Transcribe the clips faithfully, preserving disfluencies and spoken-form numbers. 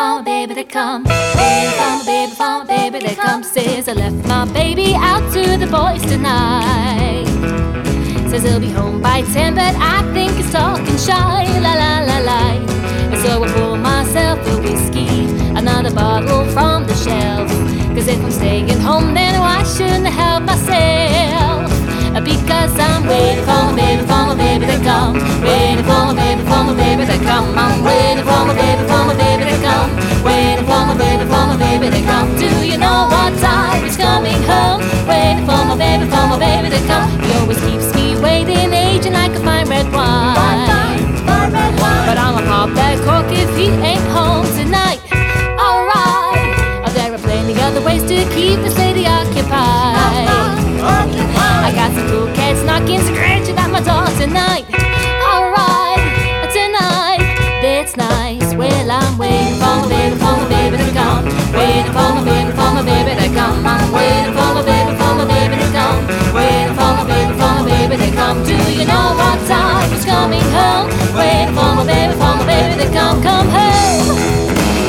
for my baby to come. Waiting for my baby, for my baby to come. Says I left my baby out to the boys tonight. Says he'll be home by ten, but I think he's talking shy. La la la la. And so I pour myself a whiskey, another bottle from the shelf. Cause if I'm staying home, then why shouldn't I help myself? Because I'm waiting for my baby, for my baby to come. Waiting for my baby, for my baby to come. I'm waiting for my baby, for my baby to come. Waiting for my baby, for my baby to come. Do you know what time he's coming home? Waiting for my baby, for my baby to come. He always keeps me waiting, aging like a fine red wine. But I'ma pop that cork if he ain't home tonight. Alright, oh, there are plenty other ways to keep this lady occupied. I got some cool cats knocking, scratching at my door tonight. Alright, tonight, that's nice. Well, I'm waiting for my baby, for my baby to come. Waiting for my baby, for my baby to come. I'm waiting for my baby, for my baby to come. Waiting for my baby, for my baby to come. Do you know what time he's coming home? Waiting for my baby, for my baby to come, come home.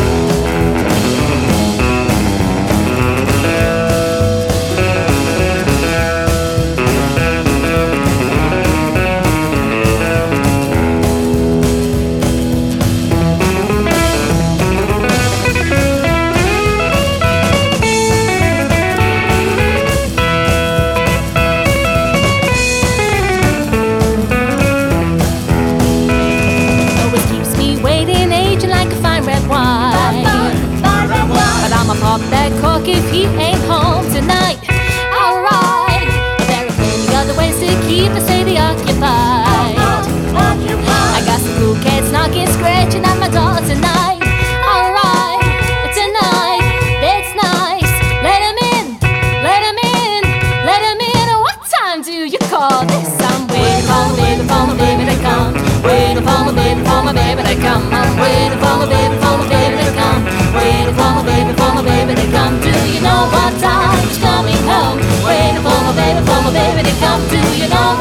Pop that cork if he ain't home tonight. Alright, there are plenty other ways to keep this lady occupied. I got some cool cats knocking, scratching at my door tonight. Alright, tonight, that's nice. Let him in, let him in, let him in. What time do you call this? I'm waiting for my baby, for my baby to come. Waiting for my baby, for my baby to come. I'm waiting for my baby, for my baby to come. Waiting for my baby, for my baby to come. Do you know what time he's coming home? Waiting for my baby, for my baby to come. Do you know